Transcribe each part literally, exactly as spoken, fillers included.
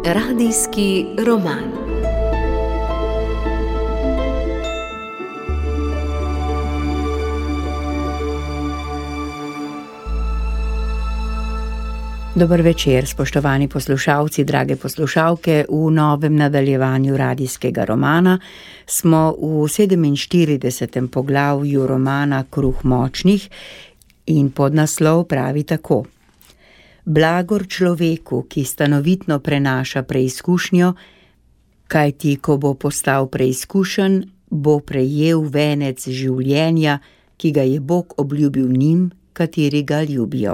Radijski roman. Dober večer, spoštovani poslušalci, drage poslušalke. V novem nadaljevanju radijskega romana smo v sedeminštiridesetem poglavju romana Kruh močnih in podnaslov pravi tako: Blagor človeku, ki stanovitno prenaša preizkušnjo, kajti ko bo postal preizkušen, bo prejel venec življenja, ki ga je Bog obljubil njim, kateri ga ljubijo.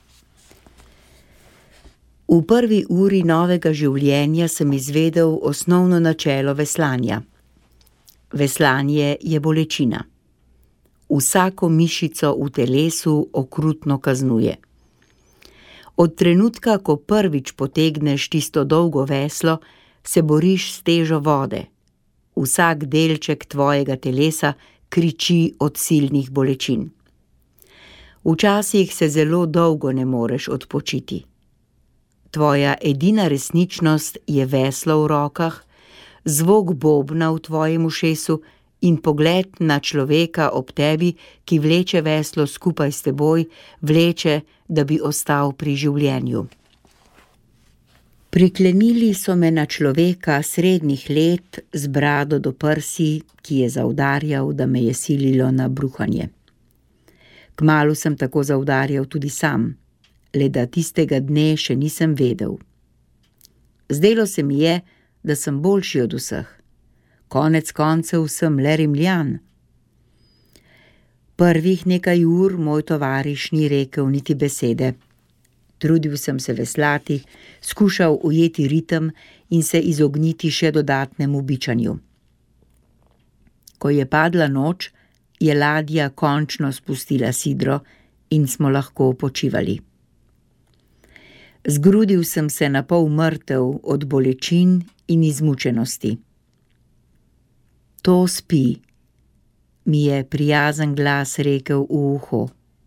V prvi uri novega življenja sem izvedel osnovno načelo veslanja. Veslanje je bolečina. Vsako mišico v telesu okrutno kaznuje. Od trenutka, ko prvič potegneš tisto dolgo veslo, se boriš s težo vode. Vsak delček tvojega telesa kriči od silnih bolečin. Včasih se zelo dolgo ne moreš odpočiti. Tvoja edina resničnost je veslo v rokah, zvok bobna v tvojem ušesu in pogled na človeka ob tebi, ki vleče veslo skupaj s teboj, vleče, da bi ostal pri življenju. Priklenili so me na človeka srednjih let z brado do prsi, ki je zaudarjal, da me je sililo na bruhanje. Kmalu sem tako zaudarjal tudi sam, le da tistega dne še nisem vedel. Zdelo se mi je, da sem boljši od vseh. Konec koncev sem le Rimljan. Prvih nekaj ur moj tovariš ni rekel niti besede. Trudil sem se veslati, skušal ujeti ritem in se izogniti še dodatnemu bičanju. Ko je padla noč, je ladja končno spustila sidro in smo lahko počivali. Zgrudil sem se na pol mrtev od bolečin in izmučenosti. To spi, mi je prijazen glas rekel v uho.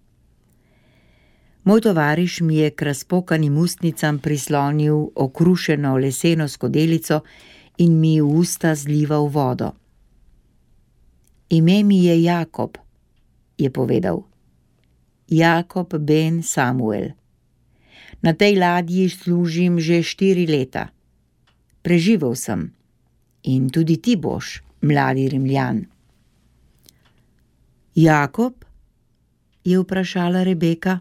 Moj tovariš mi je k razpokanim ustnicam prislonil okrušeno leseno skodelico in mi v usta zlival vodo. Ime mi je Jakob, je povedal. Jakob ben Samuel. Na tej ladji služim že štiri leta. Preživel sem. In tudi ti boš, mladi Rimljan. Jakob? Je vprašala Rebeka.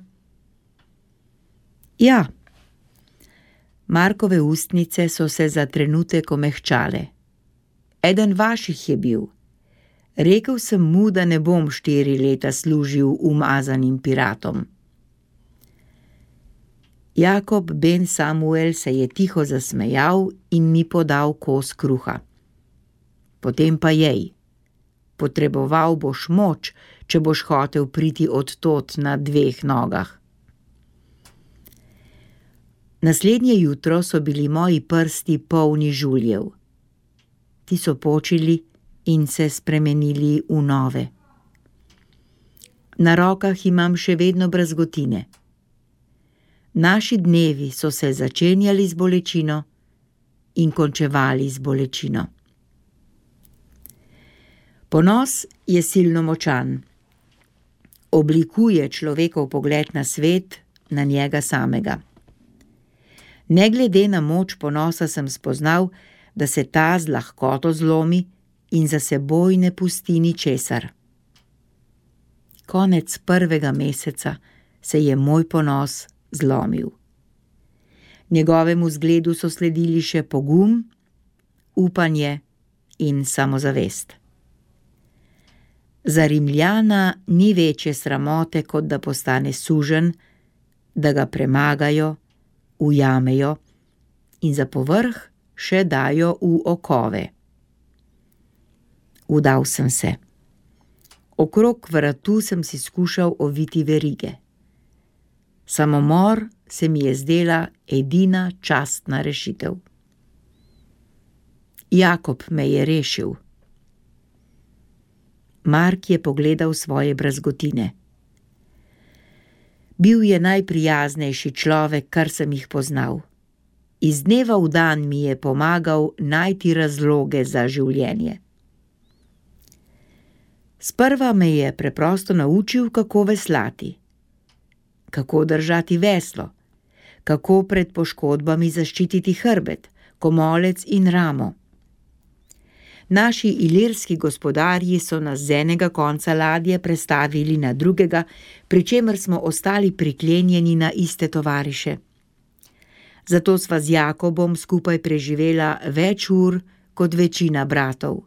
Ja. Markove ustnice so se za trenutek omehčale. Eden vaših je bil. Rekel sem mu, da ne bom štiri leta služil umazanim piratom. Jakob ben Samuel se je tiho zasmejal in mi podal kos kruha. Potem pa jej. Potreboval boš moč, če boš hotel priti od tod na dveh nogah. Naslednje jutro so bili moji prsti polni žuljev. Ti so počili in se spremenili v nove. Na rokah imam še vedno brazgotine. Naši dnevi so se začenjali z bolečino in končevali z bolečino. Ponos je silno močan. Oblikuje človekov pogled na svet, na njega samega. Ne glede na moč ponosa sem spoznal, da se ta z lahkoto zlomi in za seboj ne pusti ničesar. Konec prvega meseca se je moj ponos zlomil. Njegovemu zgledu so sledili še pogum, upanje in samozavest. Za Rimljana ni večje sramote, kot da postane suženj, da ga premagajo, ujamejo in za povrh še dajo v okove. Vdal sem se. Okrog vratu sem si skušal oviti verige. Samomor se mi je zdela edina častna rešitev. Jakob me je rešil. Mark je pogledal svoje brazgotine. Bil je najprijaznejši človek, kar sem jih poznal. Iz dneva v dan mi je pomagal najti razloge za življenje. Sprva me je preprosto naučil, kako veslati, kako držati veslo, kako pred poškodbami zaščititi hrbet, komolec in ramo. Naši ilirski gospodarji so nas z enega konca ladje prestavili na drugega, pri čemer smo ostali priklenjeni na iste tovariše. Zato sva z Jakobom skupaj preživela več ur kot večina bratov.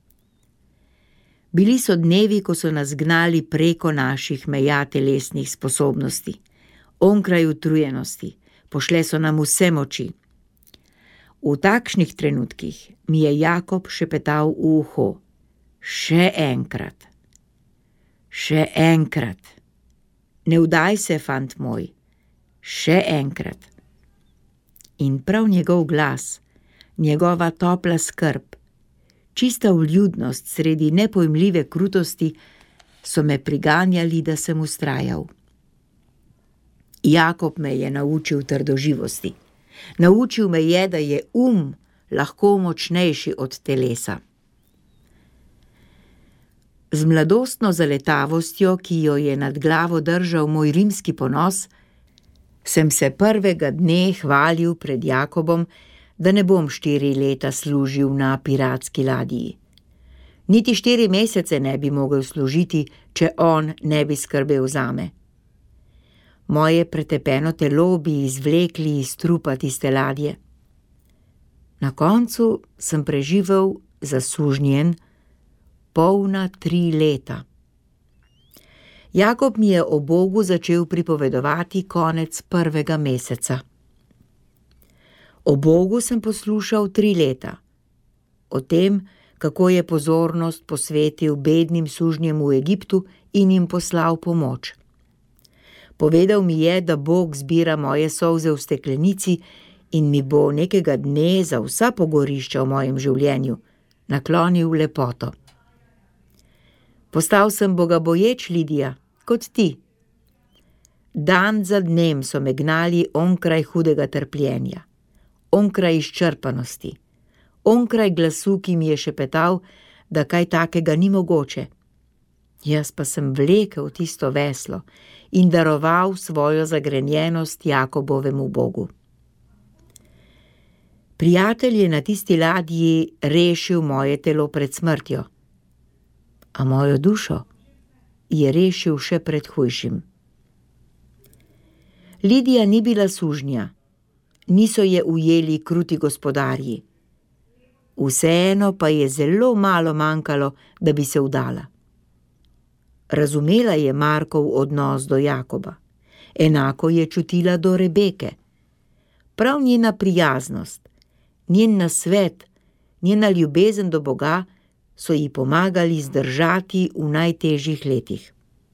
Bili so dnevi, ko so nas gnali preko naših meja telesnih sposobnosti, onkraj utrujenosti, pošle so nam vse moči. V takšnih trenutkih mi je Jakob šepetal v uho: še enkrat, še enkrat, ne vdaj se, fant moj, še enkrat. In prav njegov glas, njegova topla skrb, čista vljudnost sredi nepojmljive krutosti so me priganjali, da sem vztrajal. Jakob me je naučil trdoživosti. Naučil me je, da je um lahko močnejši od telesa. Z mladostno zaletavostjo, ki jo je nad glavo držal moj rimski ponos, sem se prvega dne hvalil pred Jakobom, da ne bom štiri leta služil na piratski ladji. Niti štiri mesece ne bi mogel služiti, če on ne bi skrbel zame. Moje pretepeno telo bi izvlekli iz trupa tiste ladje. Na koncu sem preživel zasužnjen polna tri leta. Jakob mi je o Bogu začel pripovedovati konec prvega meseca. O Bogu sem poslušal tri leta. O tem, kako je pozornost posvetil bednim sužnjem v Egiptu in jim poslal pomoč. Povedal mi je, da Bog zbira moje solze v steklenici in mi bo nekega dne za vsa pogorišča v mojem življenju naklonil lepoto. Postal sem bogaboječ, Lidija, kot ti. Dan za dnem so me gnali onkraj hudega trpljenja, onkraj izčrpanosti, onkraj glasu, ki mi je šepetal, da kaj takega ni mogoče. Jaz pa sem vlekel tisto veslo in daroval svojo zagrenjenost Jakobovemu Bogu. Prijatelj je na tisti ladji rešil moje telo pred smrtjo, a mojo dušo je rešil še pred hujšim. Lidija ni bila sužnja, niso je ujeli kruti gospodarji. Vseeno pa je zelo malo manjkalo, da bi se vdala. Razumela je Markov odnos do Jakoba, enako je čutila do Rebeke. Prav njena prijaznost, njen nasvet, njena ljubezen do Boga so ji pomagali zdržati v najtežjih letih.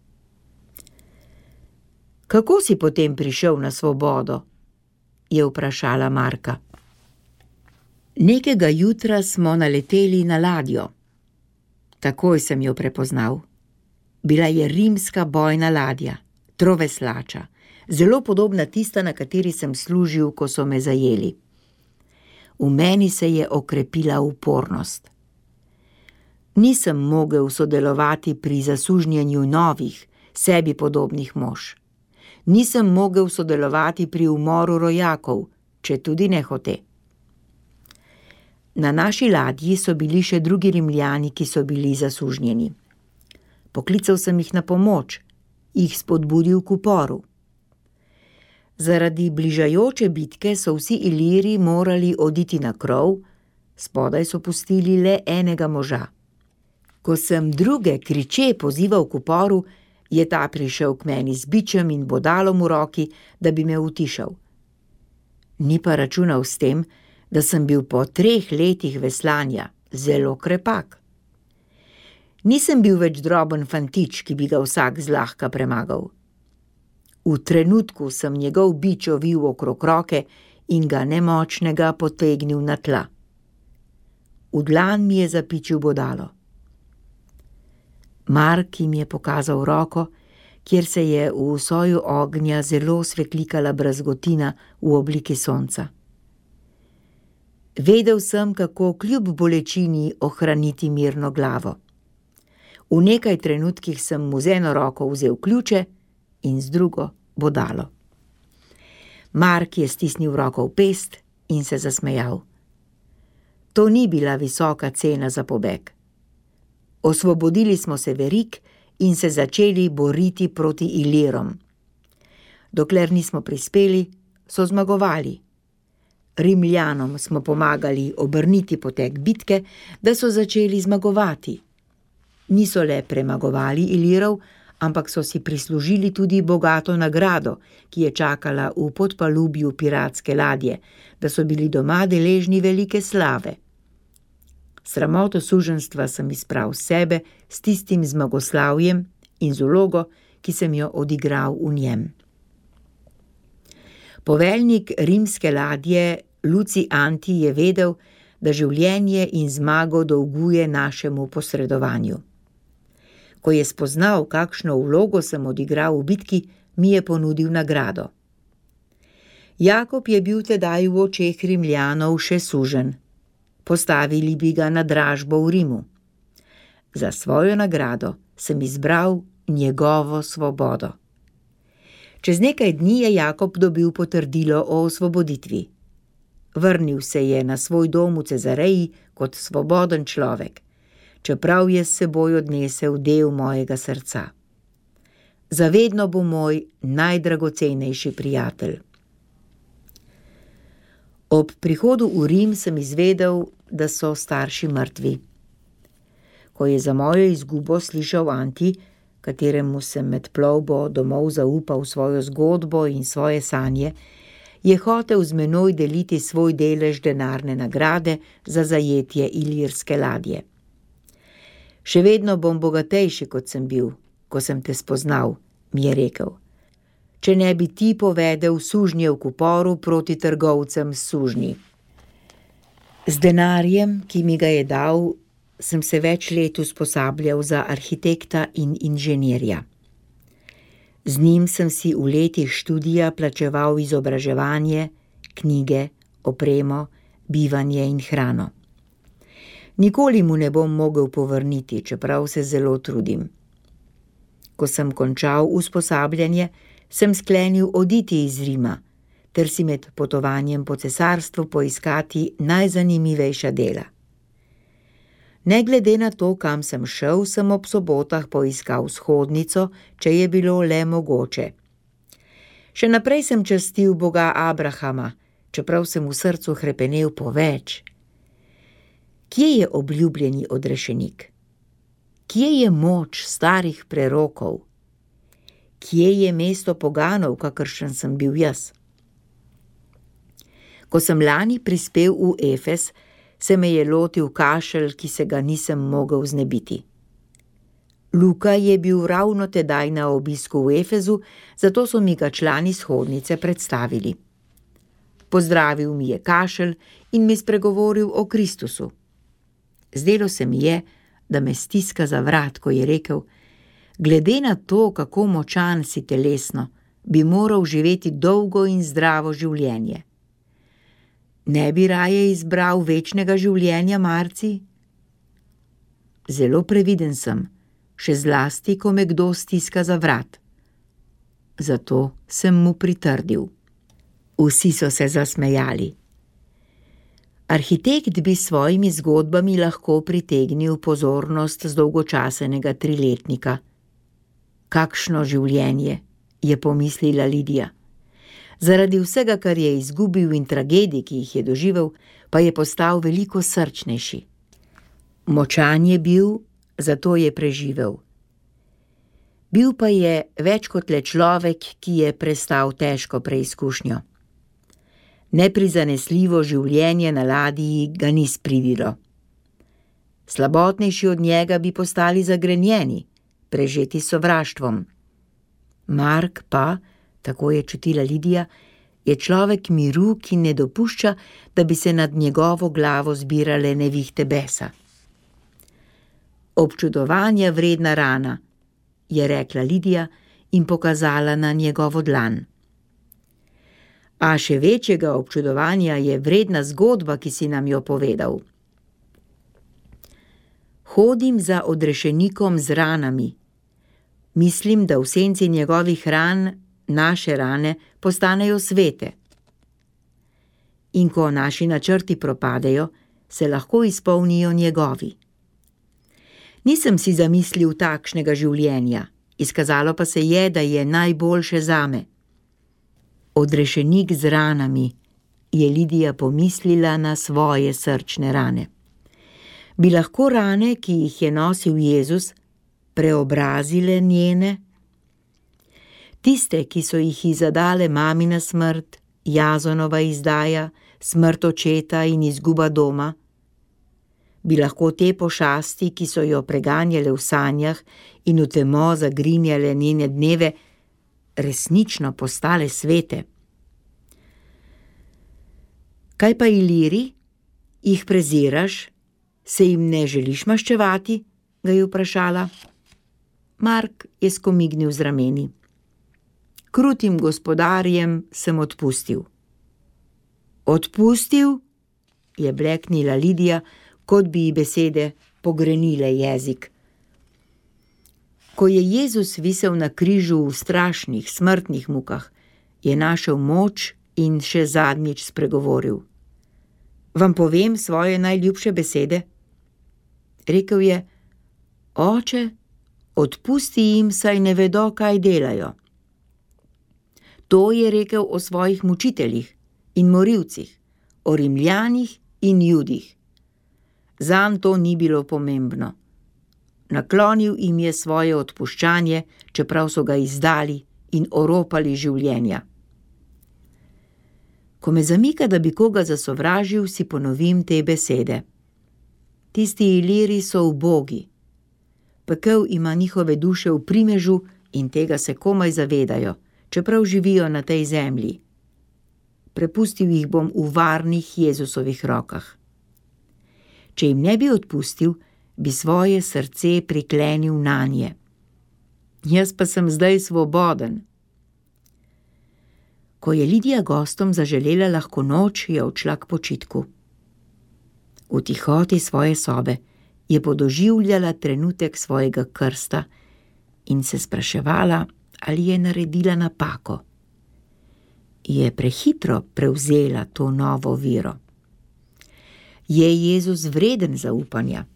Kako si potem prišel na svobodo? Je vprašala Marka. Nekega jutra smo naleteli na ladjo. Takoj sem jo prepoznal. Bila je rimska bojna ladja, troveslača, zelo podobna tista, na kateri sem služil, ko so me zajeli. V meni se je okrepila upornost. Nisem mogel sodelovati pri zasužnjenju novih, sebi podobnih mož. Nisem mogel sodelovati pri umoru rojakov, če tudi ne hote. Na naši ladji so bili še drugi Rimljani, ki so bili zasužnjeni. Poklical sem jih na pomoč, jih spodbudil k uporu. Zaradi bližajoče bitke so vsi Iliri morali oditi na krov, spodaj so pustili le enega moža. Ko sem druge kriče pozival k uporu, je ta prišel k meni z bičem in bodalom v roki, da bi me utišal. Ni pa računal s tem, da sem bil po treh letih veslanja zelo krepak. Nisem bil več droben fantič, ki bi ga vsak zlahka premagal. V trenutku sem njegov bič ovil okrog roke in ga nemočnega potegnil na tla. V dlan mi je zapičil bodalo. Mark jim je pokazal roko, kjer se je v soju ognja zelo svetlikala brazgotina v obliki sonca. Vedel sem, kako kljub bolečini ohraniti mirno glavo. V nekaj trenutkih sem mu z eno roko vzel ključe in z drugo bodalo. Mark je stisnil roko v pest in se zasmejal. To ni bila visoka cena za pobeg. Osvobodili smo se verig in se začeli boriti proti Ilirom. Dokler nismo prispeli, so zmagovali. Rimljanom smo pomagali obrniti potek bitke, da so začeli zmagovati. Niso le premagovali Ilirov, ampak so si prislužili tudi bogato nagrado, ki je čakala v podpalubju piratske ladje, da so bili doma deležni velike slave. Sramoto suženjstva sem izprav sebe s tistim zmagoslavjem in z vlogo, ki sem jo odigral v njem. Poveljnik rimske ladje Lucij Anti je vedel, da življenje in zmago dolguje našemu posredovanju. Ko je spoznal, kakšno vlogo sem odigral v bitki, mi je ponudil nagrado. Jakob je bil tedaj v očeh Rimljanov še suženj. Postavili bi ga na dražbo v Rimu. Za svojo nagrado sem izbral njegovo svobodo. Čez nekaj dni je Jakob dobil potrdilo o osvoboditvi. Vrnil se je na svoj dom v Cezareji kot svoboden človek, čeprav je s seboj odnesel del mojega srca. Zavedno bo moj najdragocenejši prijatelj. Ob prihodu v Rim sem izvedel, da so starši mrtvi. Ko je za mojo izgubo slišal Anti, kateremu sem med plovbo domov zaupal svojo zgodbo in svoje sanje, je hotel z menoj deliti svoj delež denarne nagrade za zajetje ilirske ladje. Še vedno bom bogatejši, kot sem bil, ko sem te spoznal, mi je rekel. Če ne bi ti povedel sužnjev k uporu proti trgovcem s sužnji. Z denarjem, ki mi ga je dal, sem se več let usposabljal za arhitekta in inženirja. Z njim sem si v letih študija plačeval izobraževanje, knjige, opremo, bivanje in hrano. Nikoli mu ne bom mogel povrniti, čeprav se zelo trudim. Ko sem končal usposabljanje, sem sklenil oditi iz Rima, ter si med potovanjem po cesarstvu poiskati najzanimivejša dela. Ne glede na to, kam sem šel, sem ob sobotah poiskal shodnico, če je bilo le mogoče. Še naprej sem častil Boga Abrahama, čeprav sem v srcu hrepenel po več. Kje je obljubljeni odrešenik? Kje je moč starih prerokov? Kje je mesto poganov, kakršen sem bil jaz? Ko sem lani prispel v Efes, se me je lotil kašelj, ki se ga nisem mogel znebiti. Luka je bil ravno tedaj na obisku v Efezu, zato so mi ga člani shodnice predstavili. Pozdravil mi je kašelj in mi spregovoril o Kristusu. Zdelo se mi je, da me stiska za vrat, ko je rekel: glede na to, kako močan si telesno, bi moral živeti dolgo in zdravo življenje. Ne bi raje izbral večnega življenja, Marci? Zelo previden sem, še zlasti, ko me kdo stiska za vrat. Zato sem mu pritrdil. Vsi so se zasmejali. Arhitekt bi s svojimi zgodbami lahko pritegnil pozornost zdolgočasenega triletnika. Kakšno življenje, je pomislila Lidija. Zaradi vsega, kar je izgubil in tragedij, ki jih je doživel, pa je postal veliko srčnejši. Močan je bil, zato je preživel. Bil pa je več kot le človek, ki je prestal težko preizkušnjo. Neprizanesljivo življenje na ladji ga ni sprivilo. Slabotnejši od njega bi postali zagrenjeni, prežeti s sovraštvom. Mark pa, tako je čutila Lidija, je človek miru, ki ne dopušča, da bi se nad njegovo glavo zbirale nevihte besa. Občudovanja vredna rana, je rekla Lidija in pokazala na njegovo dlan. A še večjega občudovanja je vredna zgodba, ki si nam jo povedal. Hodim za odrešenikom z ranami. Mislim, da v senci njegovih ran naše rane postanejo svete. In ko naši načrti propadejo, se lahko izpolnijo njegovi. Nisem si zamislil takšnega življenja, izkazalo pa se je, da je najboljše zame. Odrešenik z ranami, je Lidija pomislila na svoje srčne rane. Bi lahko rane, ki jih je nosil Jezus, preobrazile njene? Tiste, ki so jih izadale mamina smrt, Jazonova izdaja, smrt očeta in izguba doma? Bi lahko te pošasti, ki so jo preganjale v sanjah in v temo zagrinjale njene dneve, resnično postale svete? Kaj pa Iliri? Jih preziraš? Se jim ne želiš maščevati? Ga je vprašala. Mark je skomignil z rameni. Krutim gospodarjem sem odpustil. Odpustil? Je bleknila Lidija, kot bi ji besede pogrenile jezik. Ko je Jezus visel na križu v strašnih, smrtnih mukah, je našel moč in še zadnjič spregovoril. Vam povem svoje najljubše besede? Rekel je, Oče, odpusti jim, saj ne vedo, kaj delajo. To je rekel o svojih mučiteljih in morilcih, o Rimljanih in Judih. Zanj to ni bilo pomembno. Naklonil jim je svoje odpuščanje, čeprav so ga izdali in oropali življenja. Ko me zamika, da bi koga zasovražil, si ponovim te besede. Tisti Iliri so ubogi. Pekel ima njihove duše v primežu in tega se komaj zavedajo, čeprav živijo na tej zemlji. Prepustil jih bom v varnih Jezusovih rokah. Če jim ne bi odpustil, bi svoje srce priklenil nanje. Jaz pa sem zdaj svoboden. Ko je Lidija gostom zaželela lahko noč, je odšla k počitku. V tihoti svoje sobe je podoživljala trenutek svojega krsta in se spraševala, ali je naredila napako. Je prehitro prevzela to novo vero. Je Jezus vreden zaupanja?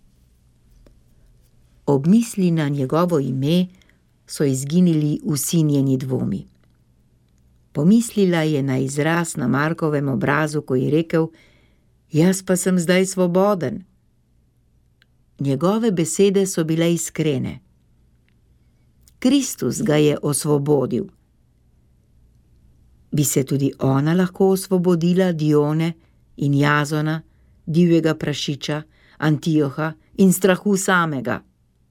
Ob misli na njegovo ime so izginili vsi njeni dvomi. Pomislila je na izraz na Markovem obrazu, ko je rekel, jaz pa sem zdaj svoboden. Njegove besede so bile iskrene. Kristus ga je osvobodil. Bi se tudi ona lahko osvobodila Dione in Jazona, divjega prašiča, Antioha in strahu samega?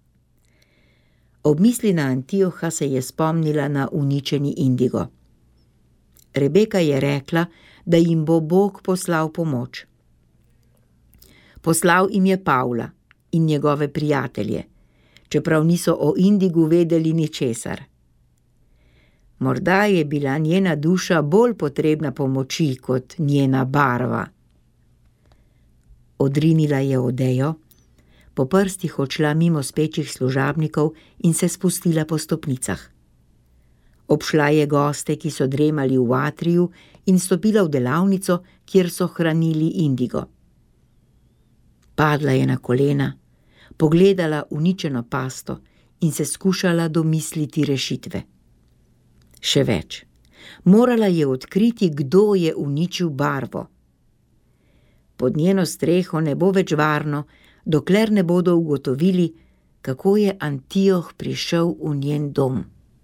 Ob misli na Antioha se je spomnila na uničeni indigo. Rebeka je rekla, da jim bo Bog poslal pomoč. Poslal jim je Pavla in njegove prijatelje, čeprav niso o indigu vedeli ničesar. Morda je bila njena duša bolj potrebna pomoči kot njena barva. Odrinila je odejo, po prstih odšla mimo spečih služabnikov in se spustila po stopnicah. Obšla je goste, ki so dremali v atriju, in stopila v delavnico, kjer so hranili indigo. Padla je na kolena, pogledala uničeno pasto in se skušala domisliti rešitve. Še več, morala je odkriti, kdo je uničil barvo. Pod njeno streho ne bo več varno, dokler ne bodo ugotovili, kako je Antioh prišel v njen dom.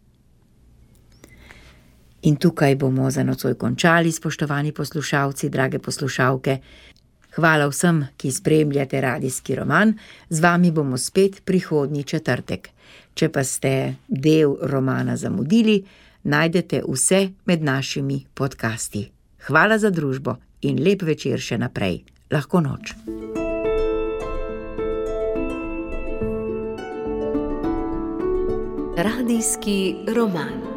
In tukaj bomo za nocoj končali, spoštovani poslušalci, drage poslušalke. Hvala vsem, ki spremljate radijski roman. Z vami bomo spet prihodnji četrtek. Če pa ste del romana zamudili, najdete vse med našimi podcasti. Hvala za družbo in lep večer še naprej. Lahko noč. Radijski roman.